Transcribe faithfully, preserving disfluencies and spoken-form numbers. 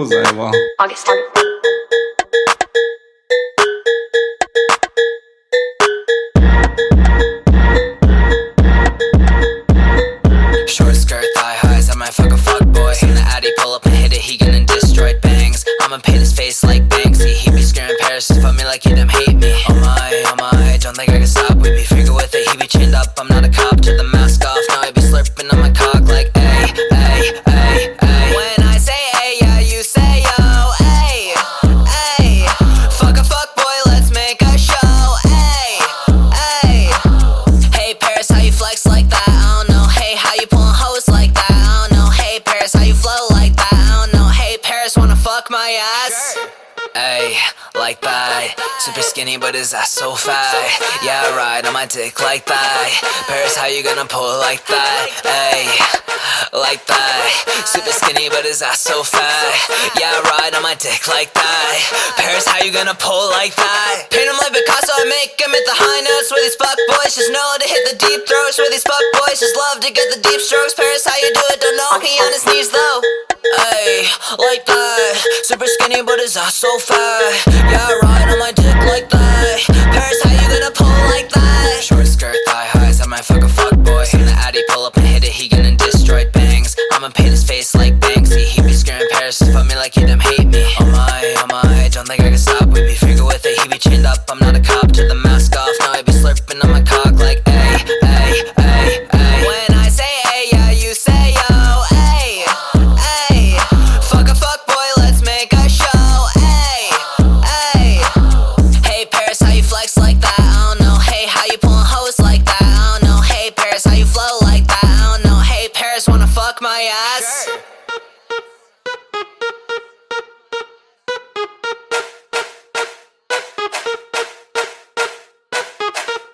selber. August. Short skirt, thigh highs, I might fuck a fuck boy. In the Addy, pull up and hit it, he gonna destroy bangs. I'ma paint his face like Banksy. He be scaring Paris, fuck me like he them hate me. Oh my, oh my, don't think I can stop. We be figure with it, he be chained up. I'm not a cop, to the mask off. Now he be slurping on my cock like ay, ay, ay, ay. When I say ay, yeah, you say yo, ay, ay. Fuck a fuck boy, let's make a show, ay, ay. Hey Paris, how you flex like that? I don't know. Hey, how you pulling hoes like that? I don't know. Hey Paris, how you flow like that? I don't know. Hey Paris, wanna fuck my ass? Ayy, like that. Super skinny but his ass so fat. Yeah, I ride on my dick like that. Paris, how you gonna pull like that? Ayy, like that. Super skinny but his ass so fat. Yeah, I ride on my dick like that. Paris, how you gonna pull like that? Paint him like Picasso, I make him hit the high notes. Where these fuck boys just know to hit the deep throats. Where these fuck boys just love to get the deep strokes. Paris, how you do it? Don't know, he on his knees though. Ayy, like that. Super skinny but his ass so fat. Yeah, I ride on my dick like that. Paris, how you gonna pull like that? Short skirt, thigh highs, I might fuck a fuck boy. In the Addy, pull up and hit it, he gonna destroy bangs. I'ma paint his face like Banksy. He be scaring Paris, fuck me like he them hate me. Oh my, oh my, don't think I can stop. We be figure with it, he be chained up. I'm not a cop, to the mask off. Now he be slurping on my cock like ay, ay, ay, ay. When I say ay, yeah, you say yo, ay, ay. Fuck a fuck boy, let's make a show, ay, ay. Hey Paris, how you flex like that? I don't know. Hey, how you pulling hoes like that? I don't know. Hey Paris, how you flow like that? I don't know. Hey Paris, wanna fuck my ass?